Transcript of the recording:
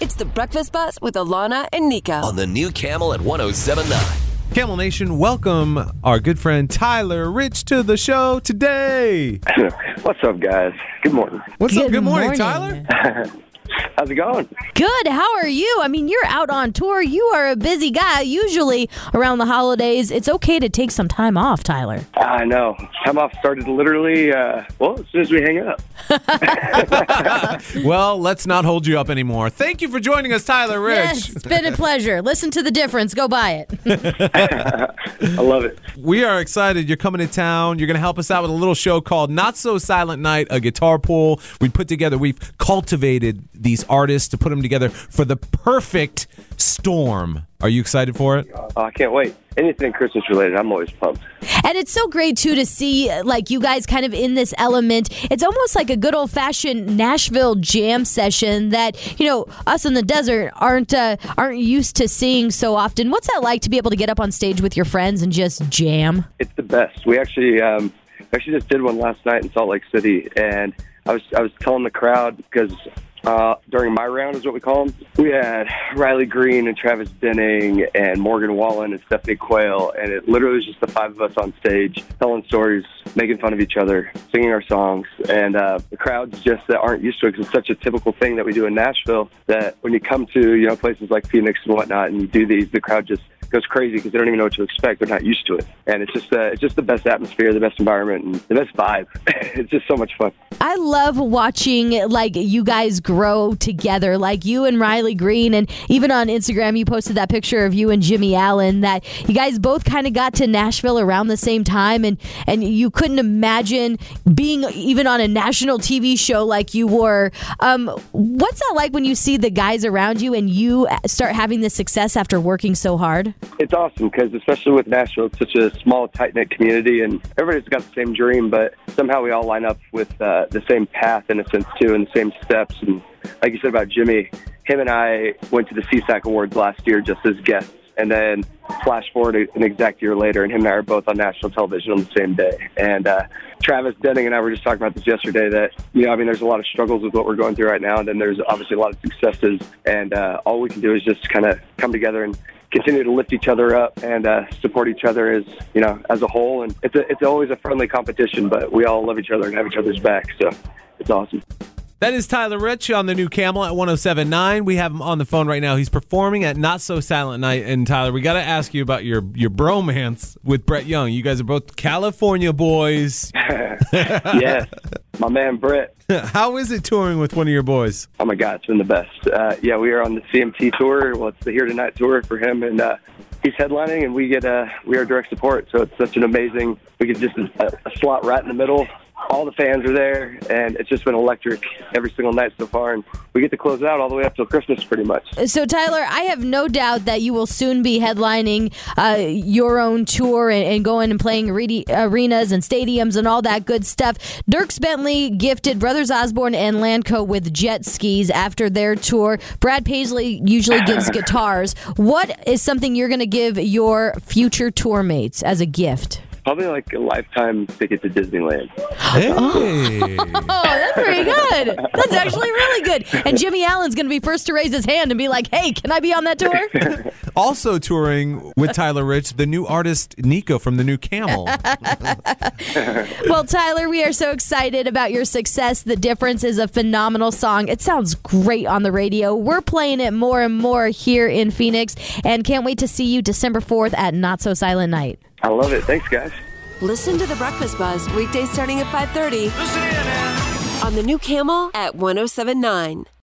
It's the Breakfast Buzz with Alana and Nico. On the new Camel at 107.9. Camel Nation, welcome our good friend Tyler Rich to the show today. What's up, guys? Good morning. What's up? Good morning, morning. Tyler. How's it going? Good. How are you? I mean, you're out on tour. You are a busy guy. Usually around the holidays, it's okay to take some time off, Tyler. I know. Time off started literally, as soon as we hang up. Well, let's not hold you up anymore. Thank you for joining us, Tyler Rich. Yes, it's been a pleasure. Listen to the difference. Go buy it. I love it. We are excited. You're coming to town. You're going to help us out with a little show called Not So Silent Night, a guitar pool. We've cultivated these artists to put them together for the perfect storm. Are you excited for it? Oh, I can't wait. Anything Christmas related, I'm always pumped. And it's so great, too, to see, like, you guys kind of in this element. It's almost like a good old-fashioned Nashville jam session that, you know, us in the desert aren't used to seeing so often. What's that like to be able to get up on stage with your friends and just jam? It's the best. We actually just did one last night in Salt Lake City, and I was telling the crowd because during my round is what we call them. We had Riley Green and Travis Denning and Morgan Wallen and Stephanie Quayle, and it literally was just the five of us on stage telling stories, making fun of each other, singing our songs, and the crowds just that aren't used to it because it's such a typical thing that we do in Nashville that when you come to places like Phoenix and whatnot and you do these, the crowd just goes crazy because they don't even know what to expect. They're not used to it, and it's just the best atmosphere, the best environment, and the best vibe. It's just so much fun. I love watching, like, you guys grow together, like you and Riley Green, and even on Instagram you posted that picture of you and Jimmy Allen, that you guys both kind of got to Nashville around the same time, and you couldn't imagine being even on a national TV show like you were. What's that like when you see the guys around you and you start having this success after working so hard? It's awesome because especially with Nashville, it's such a small, tight-knit community, and everybody's got the same dream, but somehow we all line up with the same path in a sense, too, and the same steps. And like you said about Jimmy, him and I went to the CSAC Awards last year just as guests, and then flash forward an exact year later, and him and I are both on national television on the same day. And Travis Denning and I were just talking about this yesterday that, there's a lot of struggles with what we're going through right now, and then there's obviously a lot of successes, and all we can do is just kind of come together and continue to lift each other up and support each other as a whole. And it's always a friendly competition, but we all love each other and have each other's back. So it's awesome. That is Tyler Rich on the new Camel at 107.9. We have him on the phone right now. He's performing at Not So Silent Night. And Tyler, we got to ask you about your bromance with Brett Young. You guys are both California boys. Yes, my man Brett. How is it touring with one of your boys? Oh my God, it's been the best. We are on the CMT tour. Well, it's the Here Tonight tour for him, and he's headlining, and we are direct support. So it's such an amazing. We get just a slot right in the middle. All the fans are there, and it's just been electric every single night so far. And we get to close it out all the way up till Christmas, pretty much. So, Tyler, I have no doubt that you will soon be headlining your own tour and going and playing arenas and stadiums and all that good stuff. Dierks Bentley gifted Brothers Osborne and Landco with jet skis after their tour. Brad Paisley usually gives guitars. What is something you're going to give your future tour mates as a gift? Probably like a lifetime ticket to Disneyland. Hey. Oh, that's pretty good. That's actually really good. And Jimmy Allen's going to be first to raise his hand and be like, hey, can I be on that tour? Also touring with Tyler Rich, the new artist Nico from the new Camel. Well, Tyler, we are so excited about your success. The Difference is a phenomenal song. It sounds great on the radio. We're playing it more and more here in Phoenix, and can't wait to see you December 4th at Not So Silent Night. I love it. Thanks, guys. Listen to the Breakfast Buzz weekdays starting at 5:30 on the new Camel at 107.9.